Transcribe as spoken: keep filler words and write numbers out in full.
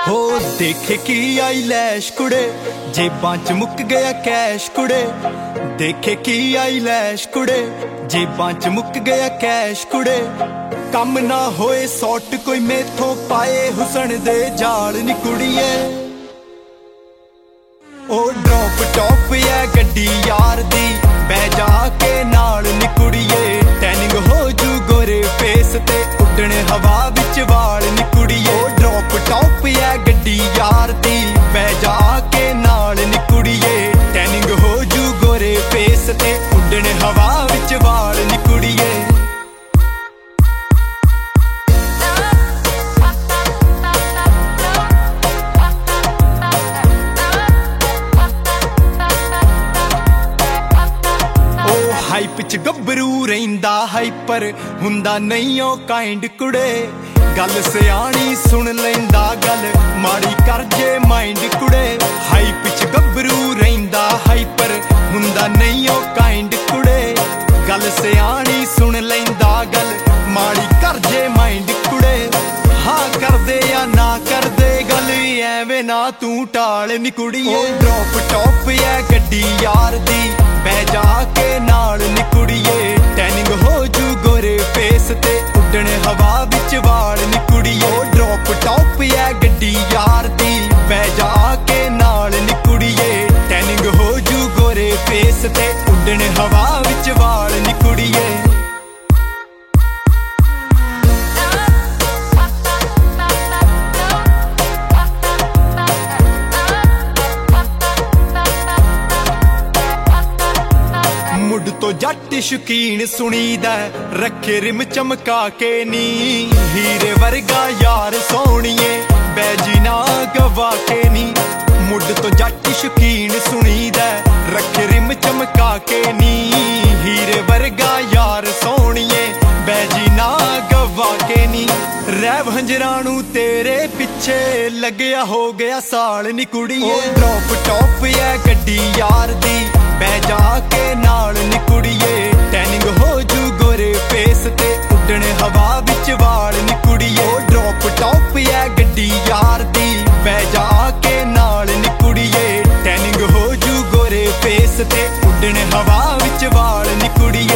हो देखे की आई लैश कुड़े जेबां च मुक गया कैश कुड़े। देखे की आई लैश कुड़े जेबां च मुक गया कैश कुड़े। कम ना होए सौट कोई मेथों पाए हुसन दे जाल नी कुड़िए। ओ ड्रॉप टॉप है गड्डी यार दी बै जाके नाल नी कुड़िए। टैनिंग हो जू गोरे फेस ते उड्डने हवा विच वाल नी कुड़िए। ओ ड्रॉप टॉप है गड्डी यार दी बै जाके नाल नी कुड़िए। टैनिंग हो जू गोरे फेस ते उड्डने हवा विच वाल नी कुड़िए। हाइप च गब्बरू रहिंदा हाइपर हुंदा नहीं ओ काइंड कुड़े। गल सियाणी सुन लैंदा गल माड़ी कर जे माइंड कुड़े। हाइप च गब्बरू रहिंदा हाइपर हुंदा नहीं ओ काइंड कुड़े। गल सियाणी सुन लैंदा गल माड़ी कर जे माइंड कुड़े। हाँ कर दे या ना कर दे गल एवें ना तू टाल नी कुड़िए। ड्रॉप टॉप है गड्डी यार दी बै जाके नाल नी कुड़िए। टैनिंग हो जू गोरे फेस ते उड्डने हवा विच वाल नी कुड़िए। ड्रॉप टॉप है गड्डी यार दी बै जाके नाल नी कुड़िए। टैनिंग हो जू गोरे फेस ते उड्डने हवा विच वाल नी कुड़िए। मुड तो जट शौकीन सुनीदा रखे रिम चमका के नी। हीरे वर्गा यार सोहणिए बैजी ना गवा के नी। मुड तो जट शौकीन सुनीदा रखे रिम चमका के नी। हीरे वर्गा यार सोहणिए बैजी ना गवा के नी। रैव हंजरानू तेरे पिछे लगया हो गया साल नी कुड़िए। ड्रॉप टॉप है गड्डी यार दी बै जाके नाल नी कुड़िए। टैनिंग हो जू गोरे फेस ते उड्डने हवा विच वाल नी कुड़िए। ड्रॉप टॉप है गड्डी यार दी बै जाके नाल नी कुड़िए। टैनिंग हो जू गोरे फेस ते उड्डने हवा विच वाल नी कुड़िए।